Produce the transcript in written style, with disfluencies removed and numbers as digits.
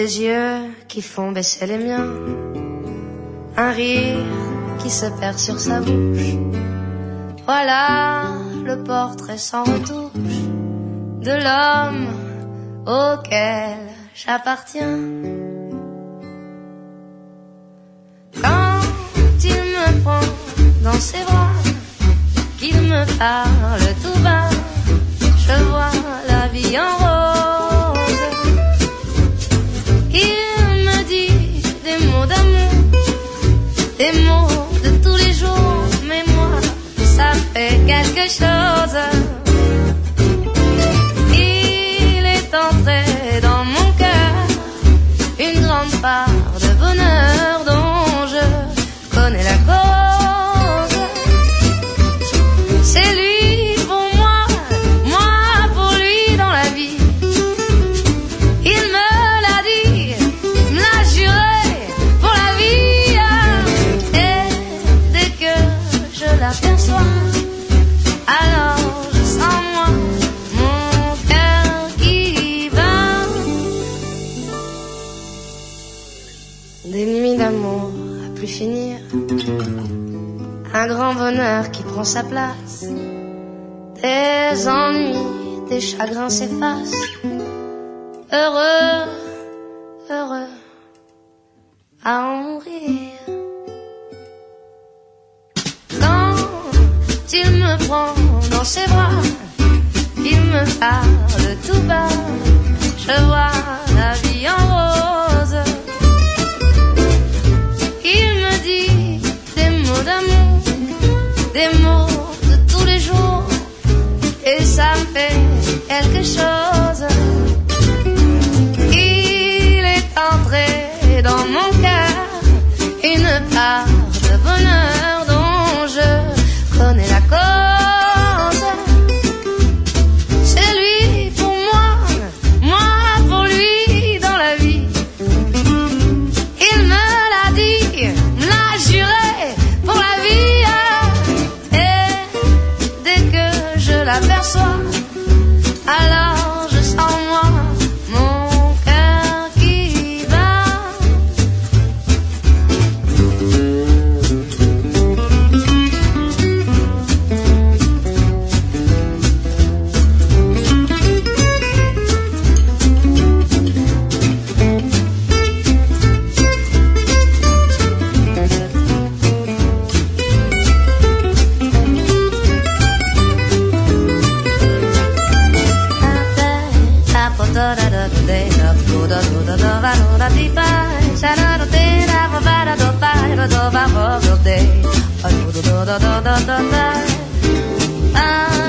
Ses yeux qui font baisser les miens, un rire qui se perd sur sa bouche. Voilà le portrait sans retouche de l'homme auquel j'appartiens. Quand il me prend dans ses bras, qu'il me parle tout bas, je vois la vie en rose. Il me dit des mots d'amour, des mots de tous les jours, mais moi, ça fait quelque chose. Il est entré dans mon cœur une grande part de bonheur dont je connais la cause. C'est lui pour moi, moi pour lui dans la vie. Il me l'a dit, me l'a juré pour la vie. Et dès que je l'aperçois, alors je sens moi mon cœur qui bat. Des nuits d'amour à plus finir, un grand bonheur qui prend sa place. Des ennuis, des chagrins s'effacent. Heureux, heureux à en mourir. Quand il me prend dans ses bras, il me parle tout bas, je vois la vie en rose. Il me dit des mots d'amour, des mots de tous les jours, et ça me fait quelque chose. Il est entré dans mon cœur une part de bonheur dont je connais la cause. C'est lui pour moi, moi pour lui dans la vie. Il me l'a dit, me l'a juré pour la vie. Et dès que je l'aperçois, alors je sens moi mon cœur qui bat. Ah